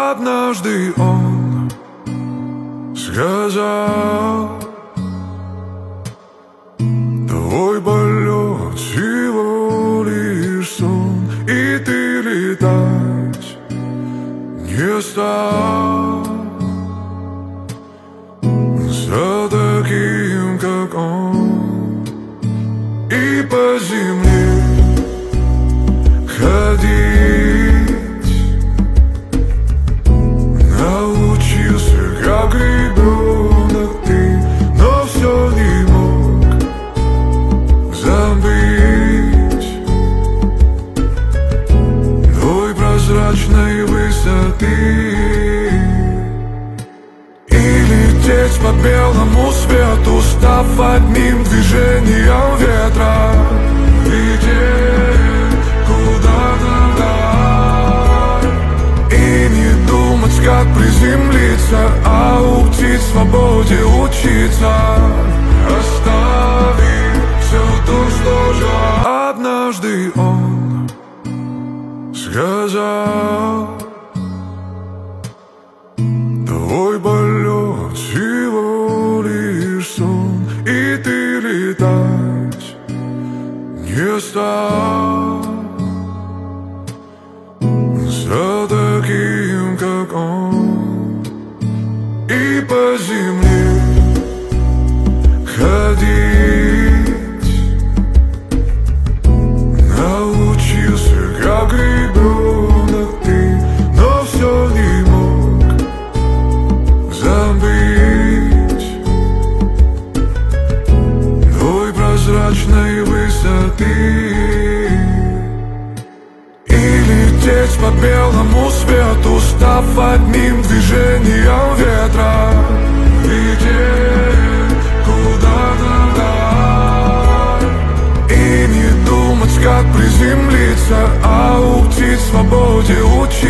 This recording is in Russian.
Однажды он сказал: твой полет всего лишь сон, и ты летать не стал за таким, как он, и по земле ходить научился, как ребенок ты, но все не мог забыть той прозрачной высоты. И лететь по белому свету, став одним движением ветра, лететь куда-то вдаль и не думать, как приземлиться, а у птиц в свободе учиться, оставить все то, что жил. Однажды он сказал: твой полет всего лишь сон, и ты летать не стал за таким, как он, и по земле ходить научился, как ребенок ты, но все не мог забыть той прозрачной высоты. Лететь по белому свету, став одним движением ветра, лететь куда-то вдаль и не думать, как приземлиться, а у птиц в свободе учиться.